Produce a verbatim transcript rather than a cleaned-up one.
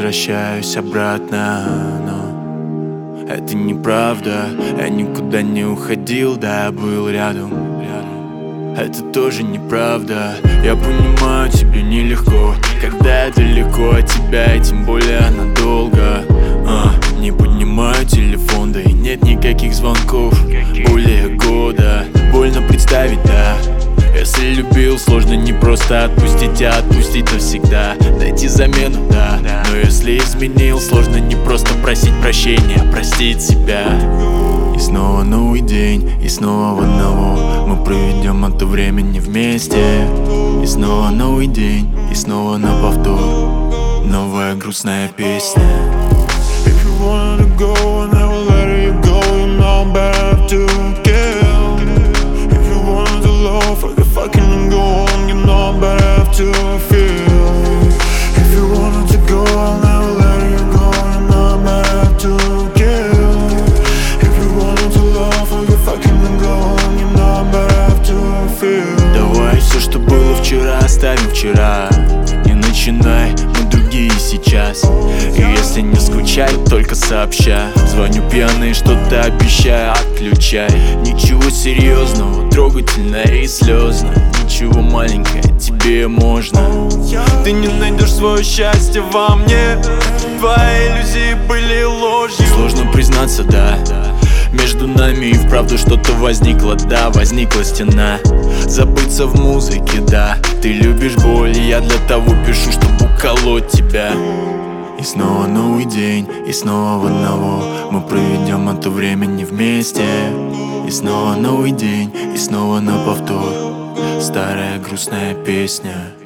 возвращаюсь обратно, но это неправда. Я никуда не уходил, да, я был рядом, рядом. Это тоже неправда. Я понимаю, тебе нелегко, когда я далеко от тебя, и тем более надолго. а, Не поднимаю телефон, да и нет никаких звонков более года. Больно представить, да. Если любил, сложно не просто отпустить, а отпустить навсегда. Найти замену, да. Но если изменил, сложно не просто просить прощения, а простить себя. И снова новый день, и снова в одного мы проведем это время не вместе. И снова новый день, и снова на повтор новая грустная песня. If you wanted to go, I never let you go. You know better to kill. If you wanted to love, forget fucking and go on. You know better to feel. If you wanted to go, I'll never let you go. You know better to kill. If you wanted to love, forget fucking and go on. You know better to feel. Давай все, что было вчера, оставим вчера. Не начинай, мы другие сейчас. И если не скучай, только сообща. Звоню пьяный, что-то обещаю, отключай. Ничего серьезного, трогательно и слезно. Ничего маленькое, тебе можно. Ты не найдешь свое счастье во мне. Твои иллюзии были ложью. Сложно признаться, да. Между нами и вправду что-то возникло, да, возникла стена. Забыться в музыке, да. Ты любишь боль, и я для того пишу, чтобы уколоть тебя. И снова новый день, и снова в одного мы проведем это время не вместе. И снова новый день, и снова на повтор старая грустная песня.